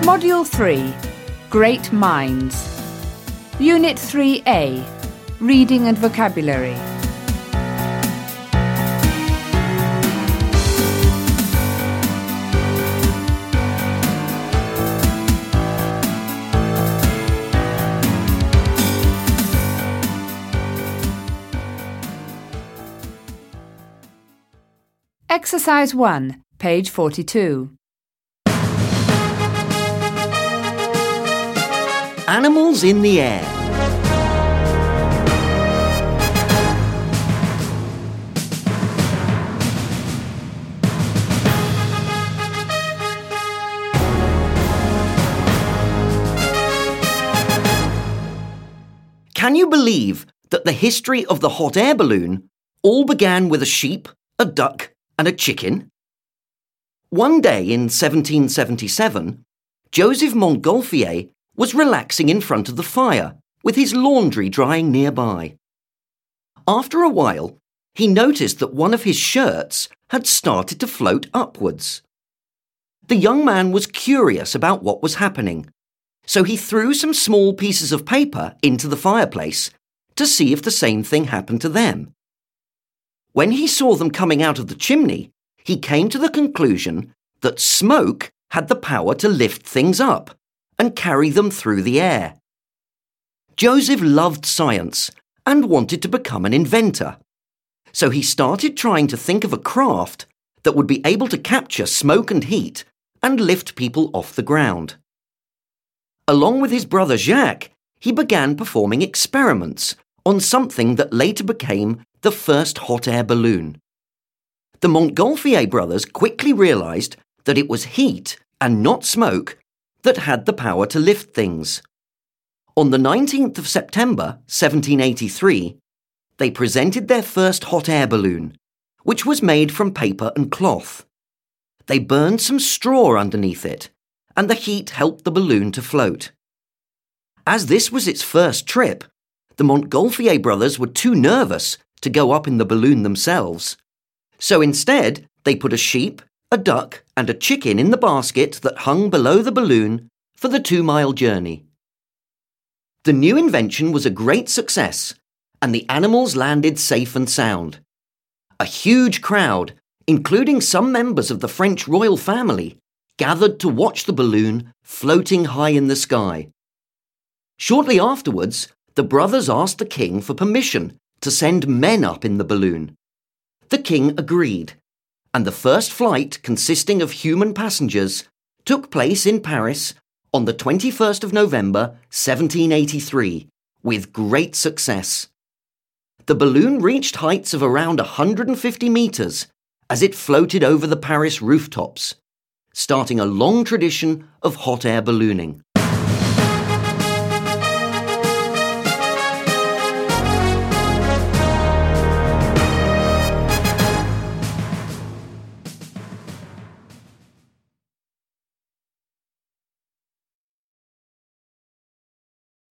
Module 3, Great Minds. Unit 3A, Reading and Vocabulary. Exercise 1, page 42. Animals in the air. Can you believe that the history of the hot air balloon all began with a sheep, a duck, and a chicken? One day in 1777, Joseph Montgolfier was relaxing in front of the fire, with his laundry drying nearby. After a while, he noticed that one of his shirts had started to float upwards. The young man was curious about what was happening, so he threw some small pieces of paper into the fireplace to see if the same thing happened to them. When he saw them coming out of the chimney, he came to the conclusion that smoke had the power to lift things up and carry them through the air. Joseph loved science and wanted to become an inventor, so he started trying to think of a craft that would be able to capture smoke and heat and lift people off the ground. Along with his brother Jacques, he began performing experiments on something that later became the first hot air balloon. The Montgolfier brothers quickly realized that it was heat and not smoke that had the power to lift things. On the 19th of September, 1783, they presented their first hot air balloon, which was made from paper and cloth. They burned some straw underneath it, and the heat helped the balloon to float. As this was its first trip, the Montgolfier brothers were too nervous to go up in the balloon themselves. So instead, they put a sheep, a duck, and a chicken in the basket that hung below the balloon for the 2-mile journey. The new invention was a great success, and the animals landed safe and sound. A huge crowd, including some members of the French royal family, gathered to watch the balloon floating high in the sky. Shortly afterwards, the brothers asked the king for permission to send men up in the balloon. The king agreed, and the first flight, consisting of human passengers, took place in Paris on the 21st of November, 1783, with great success. The balloon reached heights of around 150 metres as it floated over the Paris rooftops, starting a long tradition of hot air ballooning.